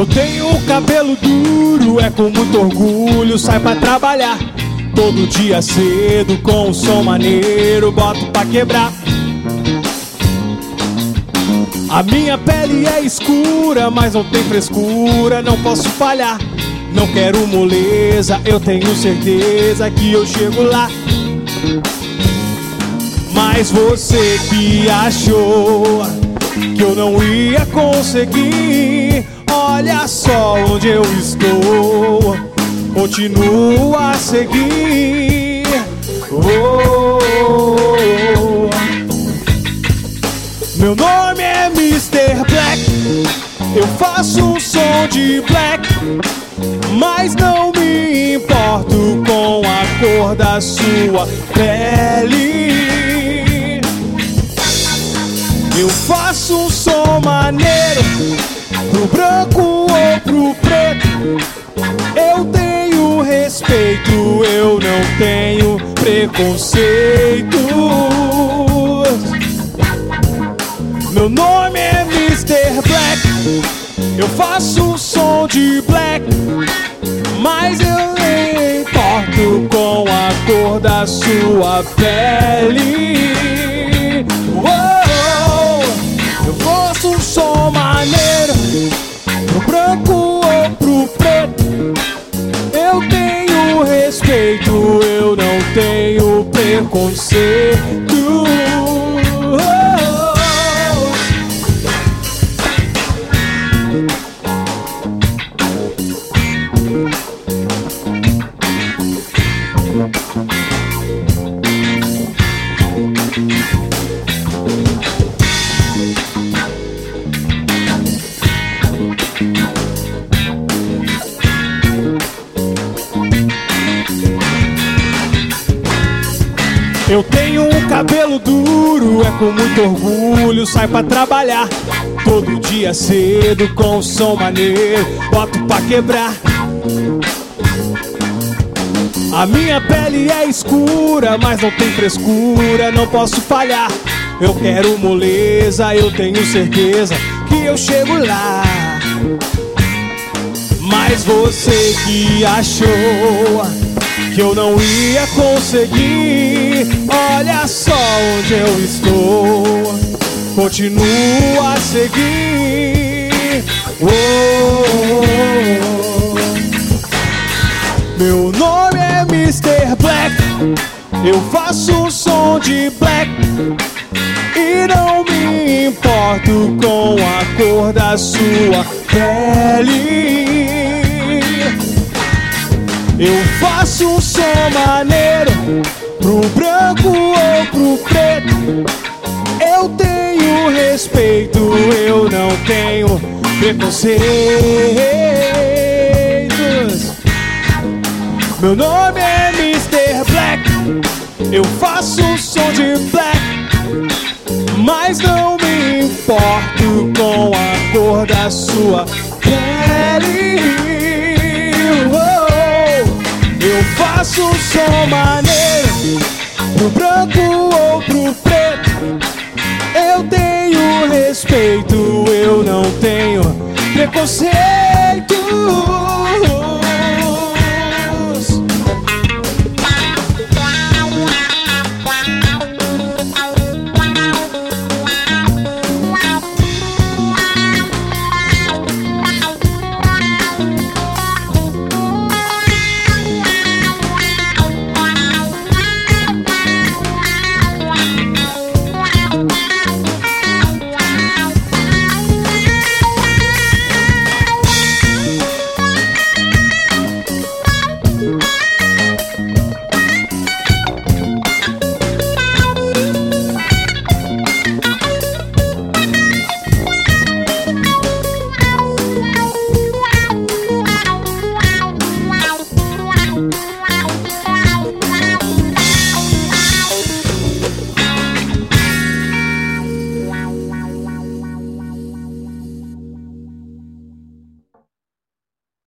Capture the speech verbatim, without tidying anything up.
Eu tenho o cabelo duro, é com muito orgulho, sai pra trabalhar todo dia cedo, com um som maneiro, boto pra quebrar. A minha pele é escura, mas não tem frescura, não posso falhar. Não quero moleza, eu tenho certeza que eu chego lá. Mas você que achou que eu não ia conseguir, olha só onde eu estou, continuo a seguir. Oh, oh, oh. Meu nome é mister Black, eu faço um som de black, mas não me importo com a cor da sua pele. Eu faço um som maneiro, pro branco ou pro preto. Eu tenho respeito, eu não tenho preconceito. Meu nome é mister Black, eu faço um som de black, mas eu nem importo com a cor da sua pele. Oh, eu faço um som maneiro, pro branco ou pro preto. Eu tenho respeito, eu não tenho preconceito. Eu tenho um cabelo duro, é com muito orgulho, sai pra trabalhar todo dia cedo, com um som maneiro, boto pra quebrar. A minha pele é escura, mas não tem frescura, não posso falhar. Eu quero moleza, eu tenho certeza que eu chego lá. Mas você que achou que eu não ia conseguir, olha só onde eu estou, continuo a seguir. Oh, oh, oh. Meu nome é mister Black, eu faço um som de black, e não me importo com a cor da sua pele. Eu faço um som maneiro, pro branco ou pro preto. Eu tenho respeito, eu não tenho preconceitos. Meu nome é mister Black, eu faço um som de black, mas não me importo com a cor da sua pele. Eu faço um som maneiro, pro branco ou pro preto. Eu tenho respeito, eu não tenho preconceito.